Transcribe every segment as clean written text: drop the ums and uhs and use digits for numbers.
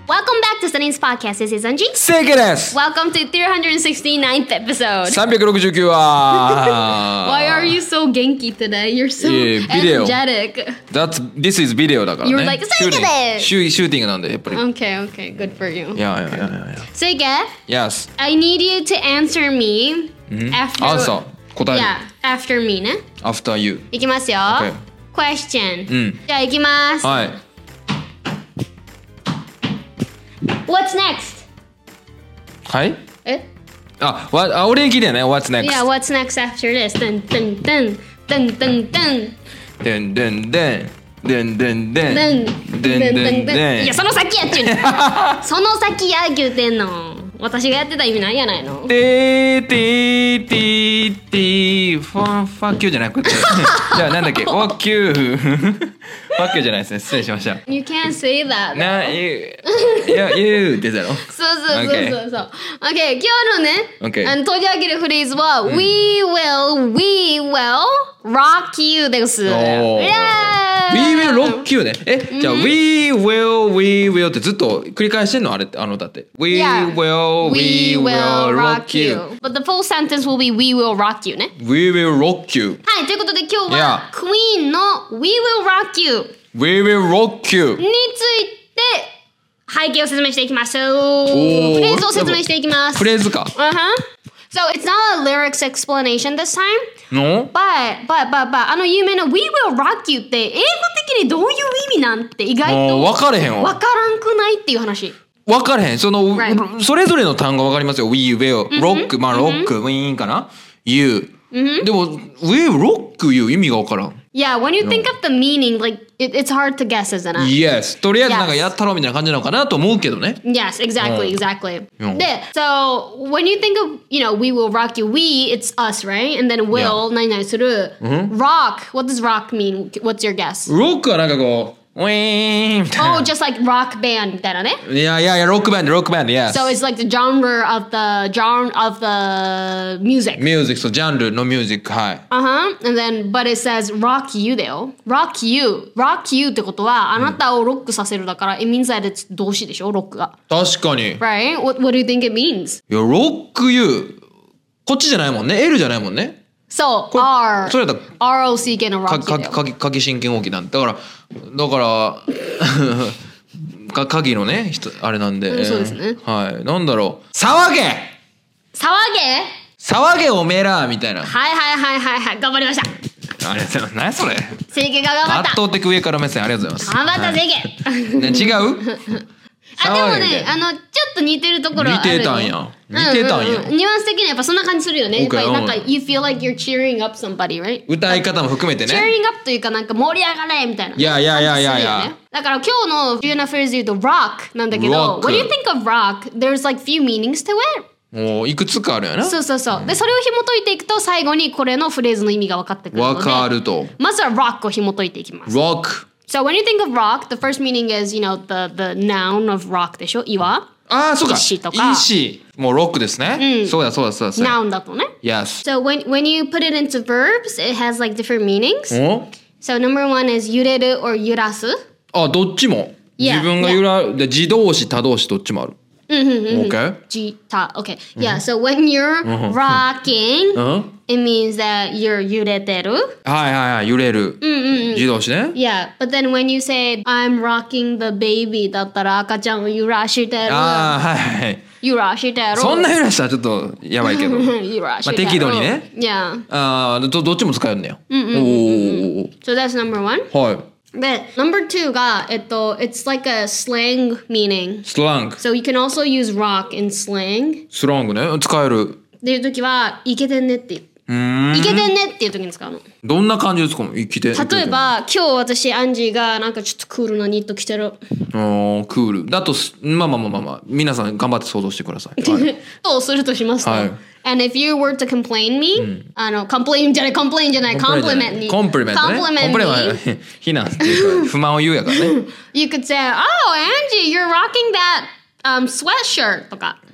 Welcome back to Sunny's podcast. This is Anji. 正解です。 Welcome to 369th episode. 369話。 Why are you so genki today? You're so video. energetic. This is video だからね。 You were like, 正解ですシューティングなんでやっぱり。 Okay, okay. Good for you. Yeah. Seike, Yes. I need you to answer me after... Answer. 答える。 Yeah, after me ね。 After you. いきますよ。 Okay. Question. じゃあいきます。 はい。 What's next? はいえ俺に聞いてね。What's next? Yeah, what's next after this? Dun, dun, dun, dun, dun, dun. でんでんでんでんでんでんでんでんでんでんいや、その先やっちゅうねんその先や言うてんの。私がやってた意味なんやないの。 てーてーてーてーファッキューじゃなくてじゃあなんだっけワッキューファッキューじゃないですね。失礼しました。 You can't say that. 言うって言ったの。 そう OK、 今日のね、 OK 取り上げるフレーズは、We will rock you です。 We will rock you ね。じゃあ We will ってずっと繰り返してんのあれってだって We will rock you But the full sentence will be We will rock you ね。 We will rock you はい、ということで今日は Queen の We will rock you We will rock you について背景を説明していきます。フレーズを説明していきます。 フレーズか。 So it's not a lyrics explanation this time. No? But 有名な We will rock you って英語的にどういう意味なんて意外と分かれへんわ。 分からんくないっていう話。 分かれへん。その、 Right. それぞれの単語分かりますよ。We will rock、まあ rock、ウィーンかな You、でも We will rock you 意味が分からん。 Yeah, when you think of the meaning, like it's hard to guess, isn't it? Yes. とりあえずなんかやったろみたいな感じなのかなと思うけどね。 Yes, exactly. うんで、so when you think of, we will rock you, we, it's us, right? And then will, 何々する。Rock, what does rock mean? What's your guess? ロックはなんかこう、ウィーンみたいな。 Oh, just like rock band みたいなね。 いや、ロックバンド、yes. So it's like the genre of the music. Music、そう、ジャンルのミュージック、はい。 And then, but it says rock you だよ。rock you ってことは、あなたをロックさせるだから、it means that it's 動詞でしょ、ロックが。 確かに。 Right? What do you think it means? いや、ロック you。こっちじゃないもんね。L じゃないもんね。 そう、R。 それだったら ROCK の rock you だよ。 鍵真剣大きなんだから鍵のねあれなんで、 そうですね。 はい。なんだろう。騒げおめえらみたいな。 はい。頑張りました。 ありがとうございます。何それ。 正解が頑張った。 圧倒的上から目線ありがとうございます。 頑張った正解。 違う？ でもね、ちょっと似てるところはあるよ。似てたんや。 ニュアンス的にはやっぱそんな感じするよね。やっぱりなんか you feel like you're cheering up somebody, right? 歌い方も含めてね。 cheering up というかなんか盛り上がれみたいな。いや。だから今日の重要なフレーズで言うと rock なんだけど、when you think of rock, there's like few meanings to it. もういくつかあるやな。 そう。で、それを紐解いていくと最後にこれのフレーズの意味が分かってくるので。分かると。まずは rock を紐解いていきます。 rock。 So when you think of rock, the first meaning is, the noun of rock でしょ、岩。 そうか。 石とか。 石。もうロックですね。そうだ。 noun だとね。 Yes. So when you put it into verbs, it has like different meanings. So number one is 揺れる or 揺らす。 どっちも。自分が自動詞、他動詞どっちもある。Okay. Okay. Yeah. So when you're rocking, it means that you're 揺れてる。 はい。揺れる。自動詞ね。 Yeah. But then when you say I'm rocking the baby だったら赤ちゃんを揺らしてる。 はい。 揺らしてる。 そんな揺らしたらちょっとやばいけど。 揺らしてる。 適度にね。 Yeah. どっちも使えるんだよ。 So that's number one. はい。 で、number two が、it's like a slang meaning. Slang. So you can also use rock in slang. スラングね。使える。 っていう時は、イケてんねって言う。イケてんねっていう時に使うの。 どんな感じですか？生きて。 例えば、今日私、アンジーがなんかちょっとクールなニット着てる。 クール。だと、まあ。皆さん頑張って想像してください。 とするとしますと。And if you were to complain me, complain じゃない、compliment me. compliment ね。非難っていうか、不満を言うやからね。 You could say, oh, Angie, you're rocking that sweatshirt とか。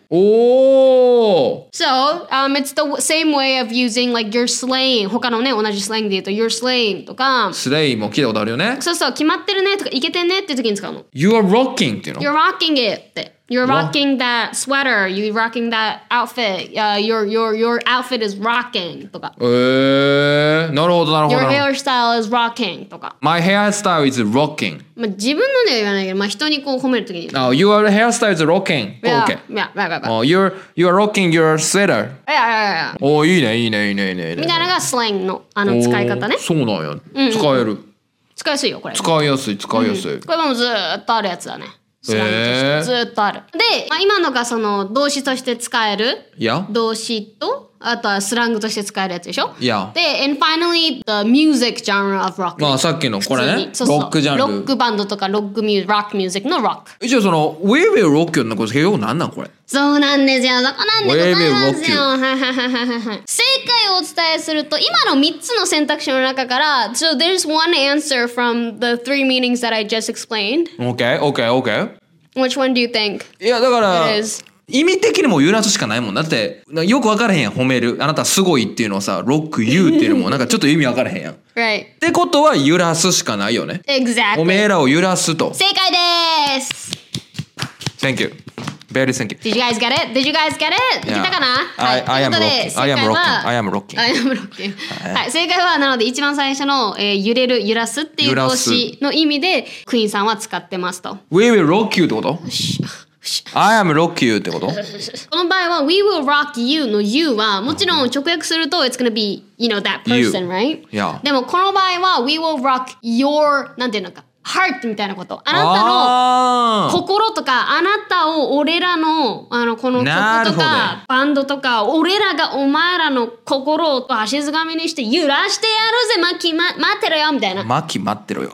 おー So, it's the same way of using like you're slaying 他のね同じスラングで言うと you're slaying とかスレイも聞いたことあるよね。 そうそう決まってるねとかいけてんねって時に使うの。 You are rocking っていうの You're rocking it って。You're rocking that sweater. You're rocking that outfit. Your outfit is rocking とか。 なるほどなるほど。 Your hairstyle is rocking とか。 My hairstyle is rocking. まあ自分のでは言わないけど、まあ人にこう褒めるときに。 Oh, your hairstyle is rocking. Yeah, Okay. yeah, right. Oh, you are rocking your sweater. Yeah. おいいねいいねいいねいいね。 みたいなのがスラングの使い方ね。 そうなんや。使える。 使いやすいよこれ。 使いやすい使いやすい。 これもずーっとあるやつだね。スラングとしてずーっとある。で、まあ、今のがその動詞として使える動詞とあとはスラングとして使えるやつでしょ。で、and finally the music genre of rock。 まあさっきのこれね、ロックジャンル。 ロックバンドとかロックミュージック、ロックミュージックのロック。 一応その We Will Rock You のこれ結局何なんこれ。 そうなんですよ。そこなんでございますよ。正解をお伝えすると今の3つの選択肢の中から So there's one answer from the three meanings that I just explained. Okay. Which one do you think? いやだから意味的にも揺らすしかないもん。だってよく分からへんやん褒める。あなたすごいっていうのをさロックユーっていうのもなんかちょっと意味分からへんやん。 Right. ってことは揺らすしかないよね。 Exactly. おめえらを揺らすと。 正解です。 Thank you. Very thank you. Did you guys get it? Did you guys get it? いけたかな？ I am rocking. はい、正解はなので一番最初の、揺れる揺らすっていう動詞の意味でクイーンさんは使ってますと。 We will rock you ってこと？I am rock you ってこと？ この場合は We will rock you の you はもちろん直訳すると It's gonna be, that person, right? Yeah. でもこの場合は We will rock your なんていうのかheart みたいなこと。あなたの心とかあなたを俺らのこの曲とかバンドとか俺らがお前らの心を足づかみにして揺らしてやるぜ待ってろよみたいな。 待ってろよ。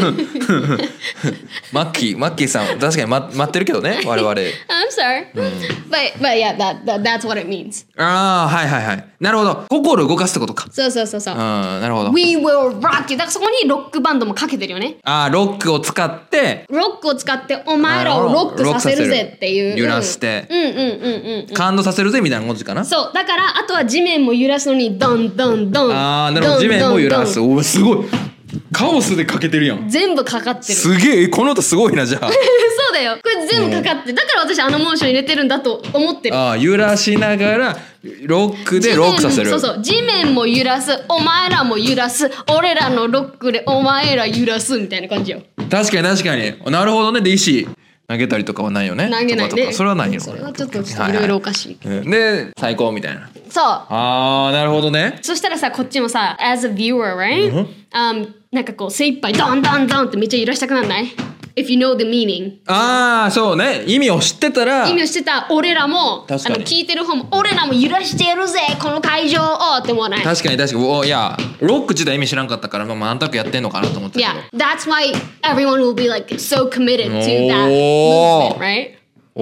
マッキーさん確かに待ってるけどね我々。 I'm sorry. But yeah, that's what it means. はい。なるほど。心を動かすってことか。 そう。 なるほど。 We will rock you. だからそこにロックバンドもかけてるよね。 ロックを使ってお前らをロックさせるぜっていう揺らして感動させるぜみたいな文字かな。 そうだからあとは地面も揺らすのにドンドンドン。 なるほど。地面も揺らす。おすごいカオスでかけてるやん。 全部かかってる。 すげえこの音すごいなじゃあ。 そうだよ。これ全部かかってだから私モーション入れてるんだと思ってる。 揺らしながらロックでロックさせる。 そう地面も揺らすお前らも揺らす俺らのロックでお前ら揺らすみたいな感じよ。 確かになるほどね。で石投げたりとかはないよね。 投げないね。 それはないよ。 それはちょっといろいろおかしい。 で最高みたいな。 そう。 なるほどね。 そしたらさこっちもさ as a viewer, right? なんかこう精一杯ドンドンドンってめっちゃ揺らしたくならない？If you know the meaning. そうね。意味を知ってた俺らも聞いてる方も俺らも揺らしてやるぜこの会場をって思わない？ 確かにいやロック自体意味知らんかったからなんとなくやってんのかなと思ってたけど。 Yeah, that's why everyone will be like so committed to that movement, right?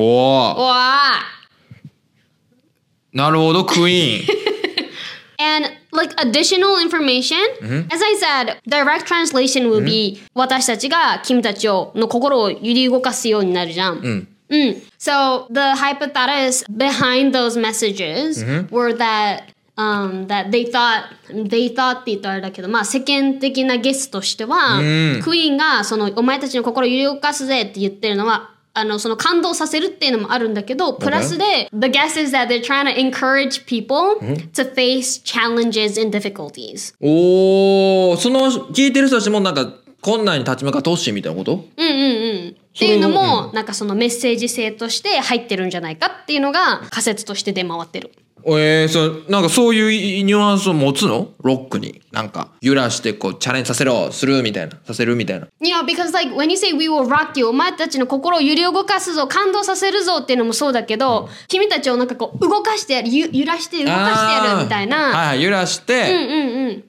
なるほどクイーン。 And like additional information, as I said, direct translation will be 私たちが君たちの心を揺り動かすようになるじゃん。So the hypothesis behind those messages were that that they thought って言ったらあれだけど世間的なゲスとしては、クイーンがお前たちの心を揺り動かすぜって言ってるのはその感動させるっていうのもあるんだけど、プラスで The guess is that they're trying to encourage people to face challenges and difficulties。 その聞いてる人たちもなんか困難に立ち向かってほしいみたいなこと？ っていうのもなんかそのメッセージ性として入ってるんじゃないかっていうのが仮説として出回ってる。 なんかそういうニュアンスを持つの？ロックになんか揺らしてこうチャレンジさせるみたいな。 because like when you say we will rock you お前たちの心を揺り動かすぞ感動させるぞっていうのもそうだけど、君たちをなんかこう動かしてやる揺らして動かしてやるみたいな。 揺らして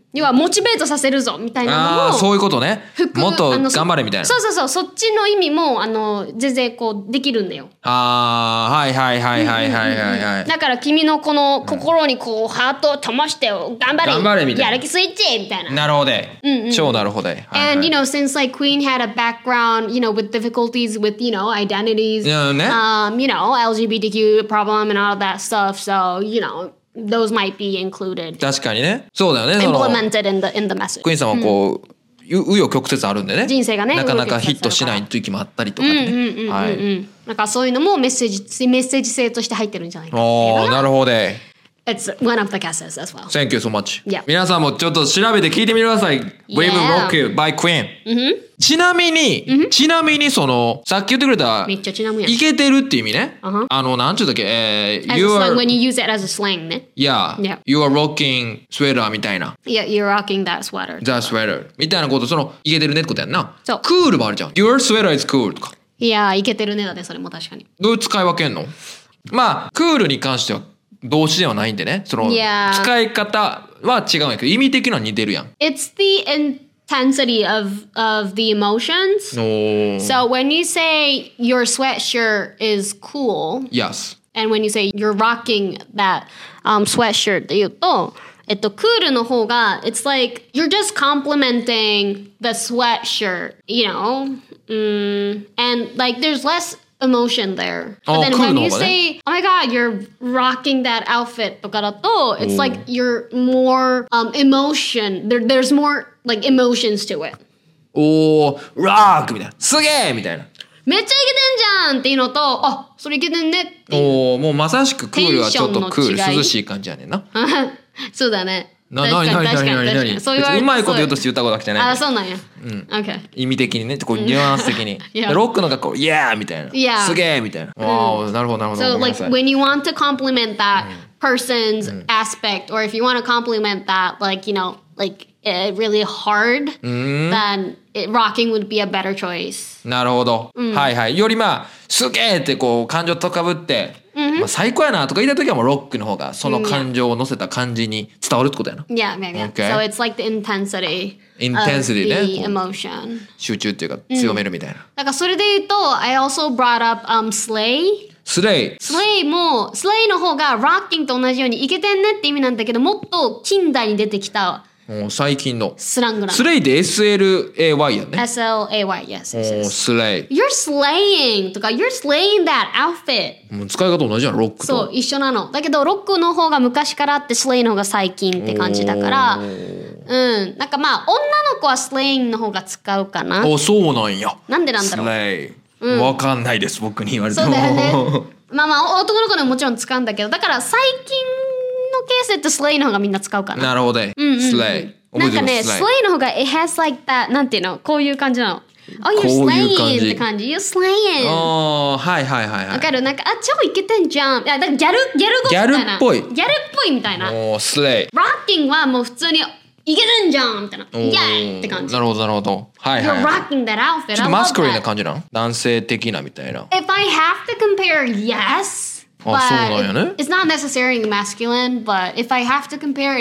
要はモチベートさせるぞみたいなのもそういうことね。もっと頑張れみたいな。 そうそうそう、そっちの意味も全然こうできるんだよ。 はいはいはいはいはいはい。 だから君のこの心にこうハートを灯して頑張れみたいな。やる気スイッチみたいな。 なるほど。超なるほど。 And you know, since like Queen had a background, you know, with difficulties with you know identities, you know, LGBTQ problem and all that stuff, so you know.Those might be included. 確かにね。そうだよね。 Implemented in the message. クイーンさんはこう、紆余曲折あるんでね。 人生がね。 なかなかヒットしない時もあったりとかね。はい。 なんかそういうのもメッセージ性として入ってるんじゃないかな。 なるほど。 It's one of the guesses as well. Thank you so much. Yeah. 皆さんもちょっと調べて聞いてみてください。We Will Rock You by Queen. ちなみにそのさっき言ってくれためっちゃちなみにイケてるって意味ね。なんちゅうだっけ You are when you use it as a slang ね。 Yeah. You are rocking sweater みたいな。 Yeah, you're rocking that sweater. That sweater みたいなことそのイケてるねってことやんな。 そう。 クールもあるじゃん。Your sweater is cool とか。 いやイケてるねだねそれも確かに。 どういう使い分けんの？まあクールに関しては動詞ではないんでね。その使い方は違うんやけど意味的には似てるやん。 It's the intensity of the emotions. So when you say your sweatshirt is cool, yes. And when you say you're rocking that sweatshirt って言うと、クールの方が it's like you're just complimenting the sweatshirt, you know, and like there's less emotion there. But then when you say, oh my god, you're rocking that outfit とかだと it's like you're more emotion. There's more like emotions to it. ロックみたいな。すげえみたいな。 めっちゃイケてんじゃんっていうのと、あ、それイケてんねっていう。 もうまさしくクールはちょっとクール涼しい感じやねんな。 そうだね。 何そういううまいこと言うとして言ったことが来てない。 あ、そうなんや。Okay. 意味的にね、こうニュアンス的に。ロックのがこう、yeah みたいな。すげえみたいな。なるほどなるほど。 So like when you want to compliment that person's aspect, or if you want to compliment that, like you know, like really hard, then rocking would be a better choice. なるほど。はいはい。よりまあすげえってこう感情とかぶって。まあ最高やなとか言いたいときはもうロックの方がその感情を乗せた感じに伝わるってことやな。 Yeah, yeah. So it's like the intensity of the emotion. 集中っていうか強めるみたいな。 だからそれで言うと I also brought up slay. スレイもスレイの方が rocking と同じようにイケてんねって意味なんだけどもっと近代に出てきた最近のスラングなの。 スレイって SLAY やね。 SLAY, yes. スレイ。 You're slaying とか You're slaying that outfit. もう使い方同じやん、ロックと。 そう、一緒なの。だけどロックの方が昔からあってスレイの方が最近って感じだから、なんかまあ女の子はスレインの方が使うかな。 そうなんや。 なんでなんだろう。 スレイ。わかんないです、僕に言われても。 そうだよね。まあ男の子でももちろん使うんだけど、だから最近のケースってスレイの方がみんな使うかな。 なるほど。スレイ。 なんかね、スレイの方が it has like that なんていうのこういう感じなの。Oh, you're slaying って感じ。You're slaying. はいはいはいはい。 わかるなんか超イケてんじゃん。いやだからギャル語みたいな。 ギャルっぽい。 ギャルっぽいみたいな。 スレイ。 Rocking はもう普通にイケてんじゃんみたいな。イエーイって感じ。 なるほどなるほど。はいはい。 You're rocking that outfit. ちょっとマスクリーな感じなの？男性的なみたいな。 If I have to compare, yes. But it's not necessarily masculine, but if I have to compare,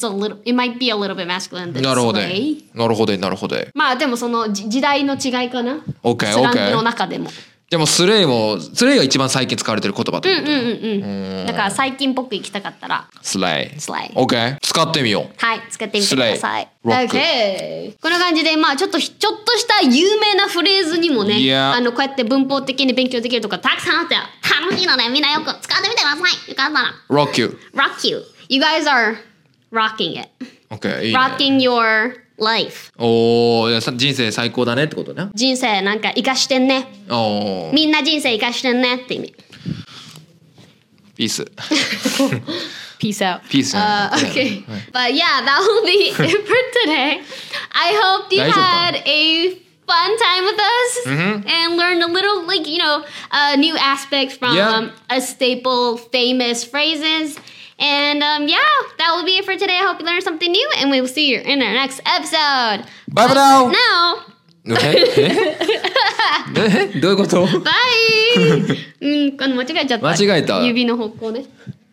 it might be a little bit masculine than slay. なるほど、なるほど。 まあでもその時代の違いかな。 OK、 スラングの中でも。 でもスレイが一番最近使われてる言葉ということ。 だから最近っぽく行きたかったらスレイ。OK、使ってみよう。 はい、使ってみてください。OK。こんな感じでまあちょっとした有名なフレーズにもね、こうやって文法的に勉強できるとかたくさんあって楽しいのでみんなよく使ってみてください。よかったら。 Rock you. You guys are rocking it. OK、いいね。 Rocking your life. 人生最高だねってことね。 人生なんか生かしてんね。みんな人生生かしてんねって意味。 ピース。 Peace out. Peace out. Okay. But yeah, that will be it for today. I hope you had a fun time with us and learned a little, like, you know, new aspects from a staple famous phrases. And that will be it for today. I hope you learned something new, and we will see you in our next episode. Bye for now. Now. どういうこと？ バイ。間違えちゃった。 間違えた。 指の方向ね。